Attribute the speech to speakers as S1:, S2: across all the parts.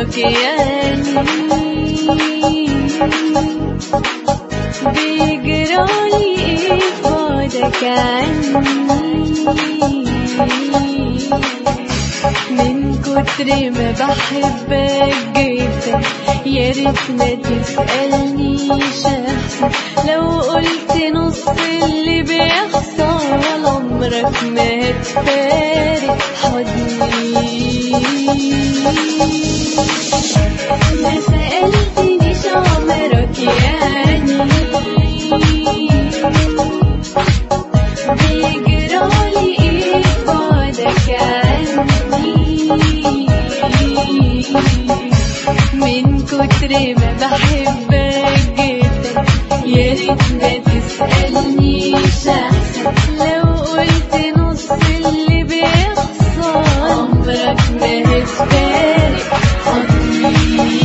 S1: عمرك يعني بيجرالي ايه بعدك عني من كتر ما بحبك جدا يا ريت ما تسألنيش احسن لو قلت نص اللي بيحصل عمرك ما هتفارق حضني ما سألتنيش عمرك يعني بيجرالي ايه بعدك عني من كتر ما بحبك جدا يا ريت ما تسألنيش احسن لو قلت نص اللي بيحصل عمرك ما هتفارق حضني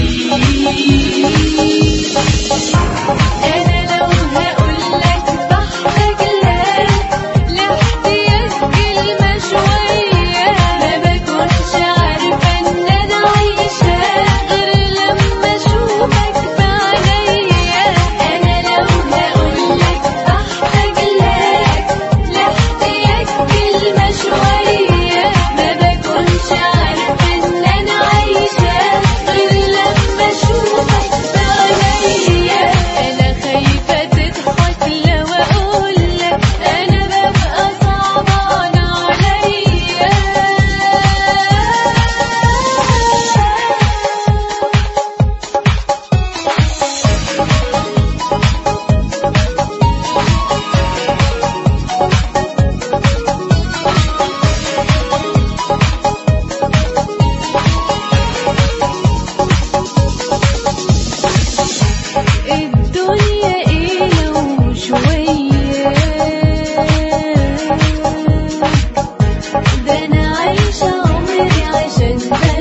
S1: انا لو هقولك بحتاج لاحتياج كلمة شوية ما بكونش عارفة ان انا عايشة غير لما اشوفك بعينيا انا لو هقولك بحتاج لاحتياج كلمة شوية ما بكونش عارفة ان انا عايشة غير لما اشوفك بعينيا انا خايفة تضحك لو اقولك انا ببقى صعبان عليا الدنيا ايه لو شوية ده انا عايشة عمري عشان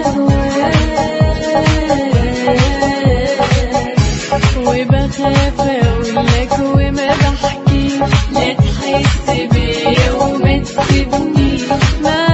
S1: بهواك وبخاف اقولك وما بحكيش لا تحس بيا وما تسيبنيش